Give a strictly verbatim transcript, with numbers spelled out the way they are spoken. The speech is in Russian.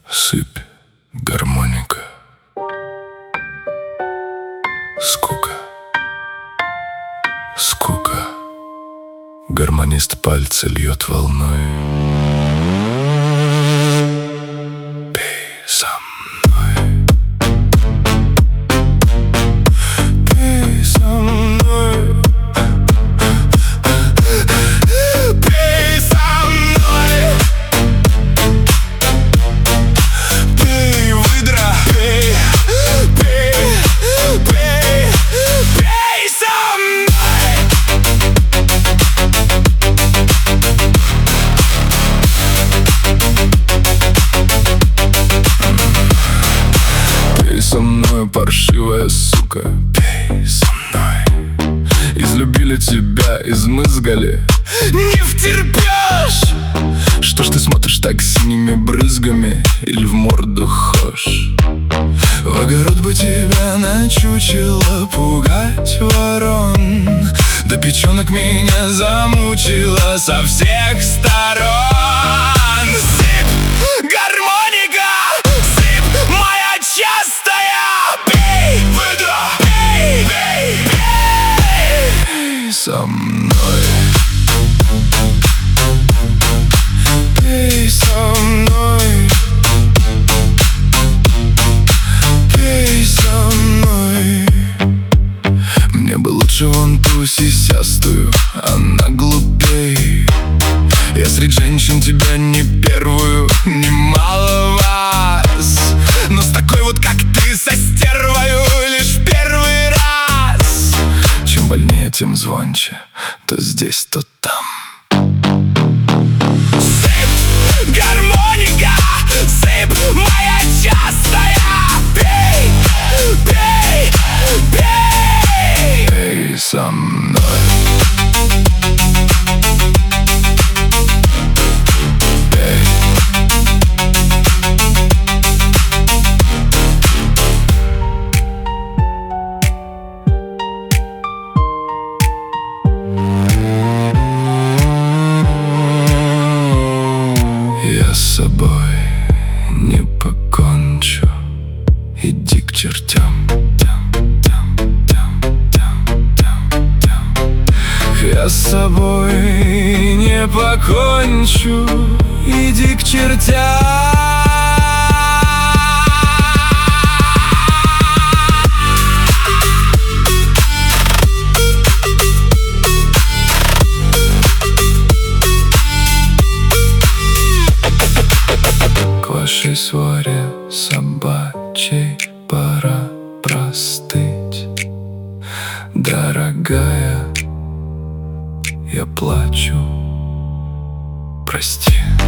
Сыпь, гармоника, скука, скука. Гармонист пальцы льет волной. Пей со мной, пей со мной, пей со мной, пей, выдра, пей, пей, пей, пей со мной. Пей со мной, паршивая сука, пей со мной. Излюбили тебя, измызгали, не втерпешь. Что ж ты смотришь так синими брызгами, или в морду хошь? В огород бы тебя начучило пугать ворон, да печенок меня замучила со всех сторон. Сыпь, гармоника, сыпь, моя частая. Пей, выдра, пей, пей, пей, пей со мной, пей со мной, пей со мной. Мне бы лучше вон ту сисястую, она глупей. Я среди женщин тебя не первую, немало вас, но с такой вот, как ты, со стервою лишь в первый раз. Чем больнее, тем звонче, то здесь, то там. Сыпь, гармоника, сыпь, моя частая. Пей, пей, пей, пей со мной. Я с собой не покончу, иди к чертям. Я с собой не покончу, иди к чертям. К вашей своре собачьей пора простыть. Дорогая, я плачу, прости.